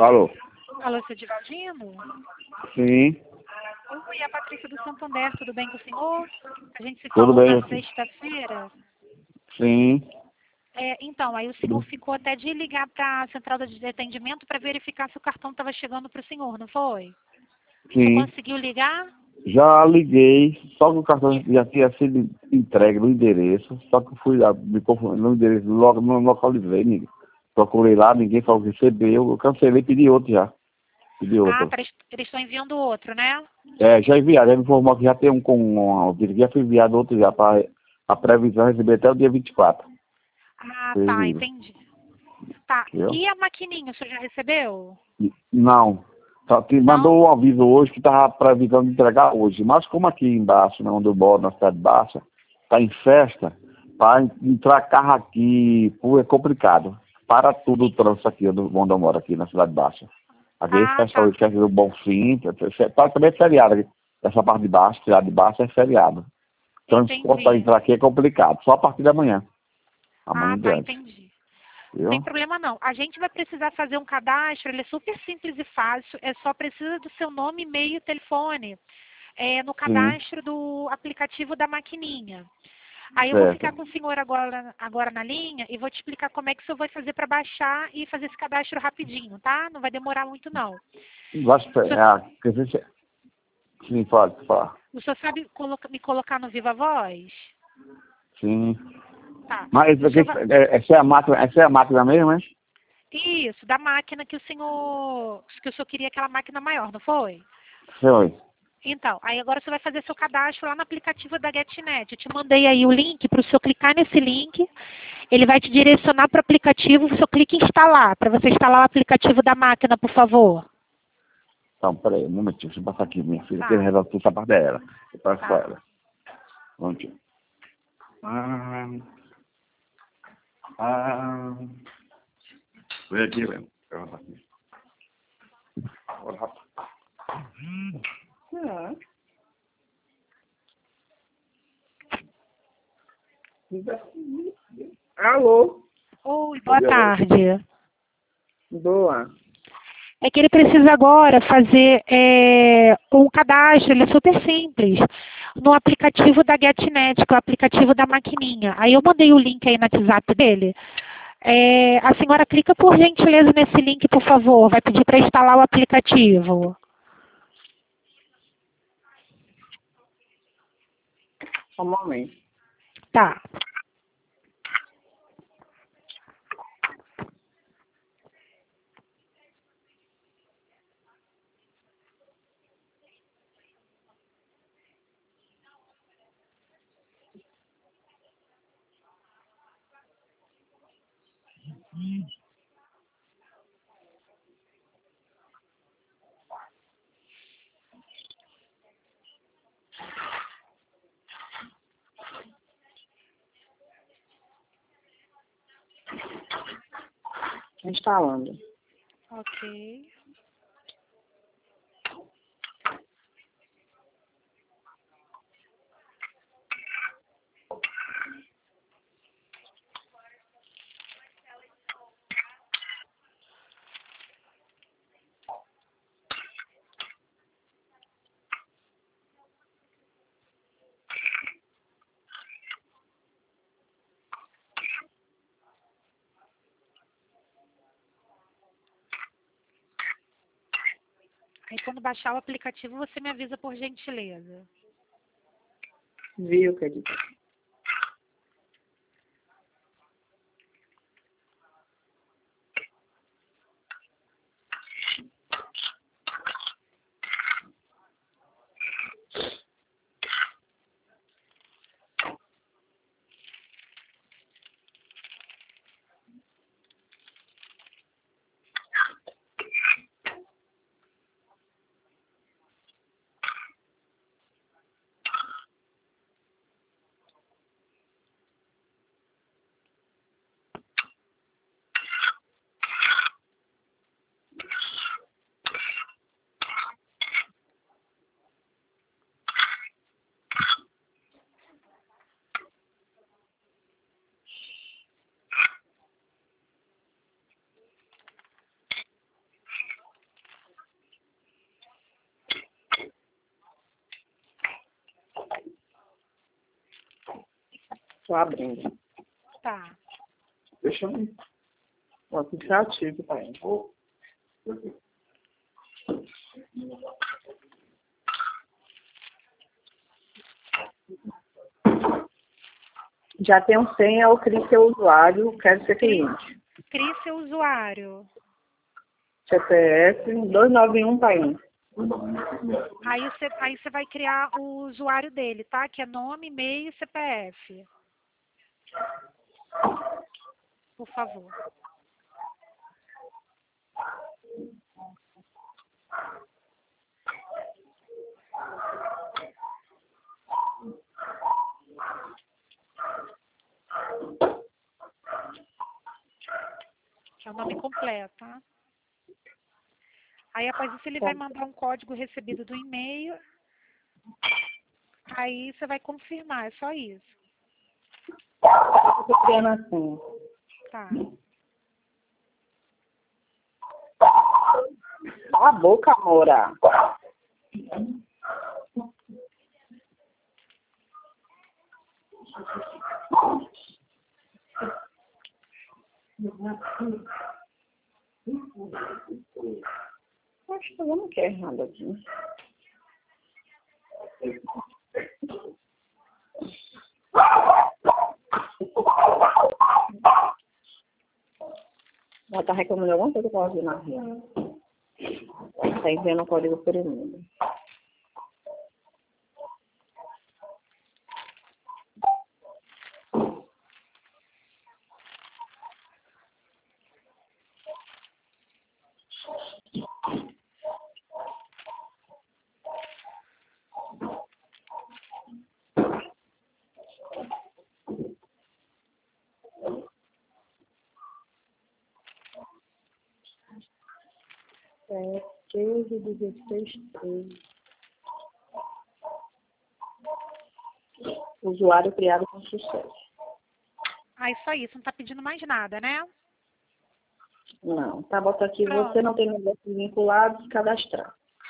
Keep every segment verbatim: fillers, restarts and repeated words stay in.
Alô? Alô, seu Divaldino? Sim, Oi, é a Patrícia do Santander, tudo bem com o senhor? A gente se tudo falou bem. na sexta-feira. Sim, É, então, aí o senhor ficou até de ligar para a central de atendimento para verificar se o cartão estava chegando para o senhor, não foi? Você sim. conseguiu ligar? Já liguei, só que o cartão já tinha sido entregue no endereço, só que eu fui lá, me confundi no endereço, logo não localizei, ninguém. Procurei lá, ninguém falou que recebeu, eu cancelei, pedi outro já. Pedi Ah, outro. pra, eles estão enviando outro, né? É, já enviaram, ele informou que já tem um com um, já foi enviado outro já, para a previsão receber até o dia vinte e quatro. Ah, tá, Viu? entendi. Tá, e a maquininha, o senhor já recebeu? Não. Só te mandou Não? um aviso hoje que estava previsando entregar hoje. Mas como aqui embaixo, né, onde eu moro, na cidade baixa, está em festa, para entrar carro aqui, pô, é complicado. Para tudo o trânsito aqui onde onde eu moro, aqui na cidade baixa. Aqui esse Ah, pessoal tá. hoje quer dizer o bom fim, para também é feriado aqui. Essa parte de baixo, cidade de baixo é feriado. Transporte para Entendi. entrar aqui é complicado, só a partir da manhã. Amanhã Ah, em tá, diante. entendi. Sem Viu? problema não. A gente vai precisar fazer um cadastro, ele é super simples e fácil, é só precisa do seu nome, e-mail e telefone é, no Sim, cadastro do aplicativo da maquininha. Aí eu vou ficar certo. com o senhor agora, agora na linha e vou te explicar como é que o senhor vai fazer para baixar e fazer esse cadastro rapidinho, tá? Não vai demorar muito não. Vai O senhor, esperar. Quer dizer, sim, pode falar. o senhor sabe coloca- me colocar no Viva Voz? Sim. Tá. Mas O aqui, senhor vai... é- essa é a máquina, essa é a máquina mesmo, hein? Isso, da máquina que o senhor que o senhor queria aquela máquina maior, não foi? Foi. Então, aí agora você vai fazer seu cadastro lá no aplicativo da GetNet. Eu te mandei aí o link para o senhor clicar nesse link. Ele vai te direcionar para o aplicativo. O senhor clica em instalar, para você instalar o aplicativo da máquina, por favor. Então, peraí, um momentinho, deixa eu passar aqui, minha filha, que Tá, resolve tudo essa parte dela. Eu passo com tá. ela. Um momentinho. Ah, ah. Vem aqui, velho. Eu vou passar aqui. Bora, rápido. Ah. Alô? Oi, boa tarde. Boa. É que ele precisa agora fazer é, um cadastro, ele é super simples, no aplicativo da GetNet, que é o aplicativo da maquininha. Aí eu mandei o link aí no WhatsApp dele. É, a senhora clica por gentileza nesse link, por favor. Vai pedir para instalar o aplicativo. Só um momento. Tá. Instalando. Ok. Aí quando baixar o aplicativo, você me avisa por gentileza. Viu, querido? Tô abrindo. Tá. Deixa eu... O aplicativo, pai. Já tem um senha, eu crio seu usuário, quero ser cliente. Crie seu usuário. C P F dois nove um, pai. Aí você, aí você vai criar o usuário dele, tá? Que é nome, e-mail e C P F. Por favor. Que é o nome completo, tá? Aí, após isso, ele vai mandar um código recebido do e-mail. Aí, você vai confirmar, é só isso. Tô criando assim. Tá. Cala a boca, amora. Acho que eu não quero nada aqui. Ela tá reclamando alguma coisa que eu vi na rua. Tá enviando o código por e-mail. É quinze, dezesseis, treze. Usuário criado com sucesso. Ah, isso aí. Você não tá pedindo mais nada, né? Não, tá, bota aqui, Pronto. você não tem negócio vinculado, cadastrar.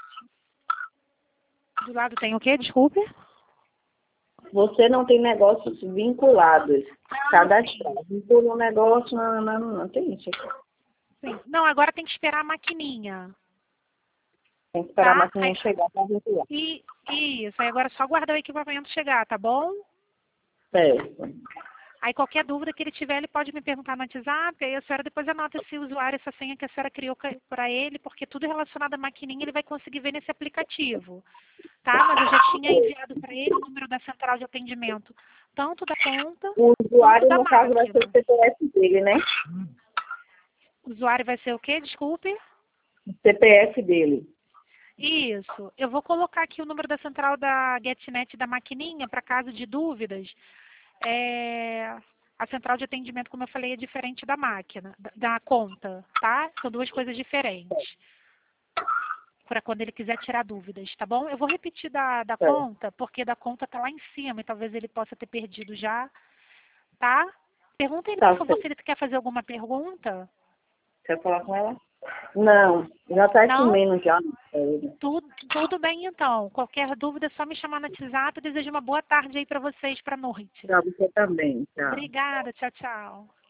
Do lado tem o quê? Desculpe. Você não tem negócios vinculados, cadastrar. Vincula um negócio, não, não, não, não tem isso aqui. Sim. Não, agora tem que esperar a maquininha. Tem que esperar Tá? a maquininha Aí- chegar para vincular. E isso. Aí agora é só aguardar o equipamento chegar, tá bom? Certo. Aí qualquer dúvida que ele tiver, ele pode me perguntar no WhatsApp, aí a senhora depois anota esse usuário, essa senha que a senhora criou para ele, porque tudo relacionado à maquininha ele vai conseguir ver nesse aplicativo. Tá? Mas eu já tinha enviado para ele o número da central de atendimento, tanto da conta O usuário, quanto da no caso, vai ser máquina. o C P F dele, né? O usuário vai ser o quê? Desculpe. O C P F dele. Isso. Eu vou colocar aqui o número da central da GetNet da maquininha, para caso de dúvidas. É, a central de atendimento, como eu falei, é diferente da máquina, da, da conta, tá? São duas coisas diferentes. Para quando ele quiser tirar dúvidas, tá bom? Eu vou repetir da, da É. conta, porque da conta tá lá em cima e talvez ele possa ter perdido já, tá? Pergunta ele, Tá por favor, certo. se ele quer fazer alguma pergunta. Quer falar com ela? Não, já tá Não? comendo já. Tudo, tudo bem, então. Qualquer dúvida é só me chamar no WhatsApp. Eu desejo uma boa tarde aí para vocês, para noite. Pra você também, tchau. Obrigada. Tchau, tchau.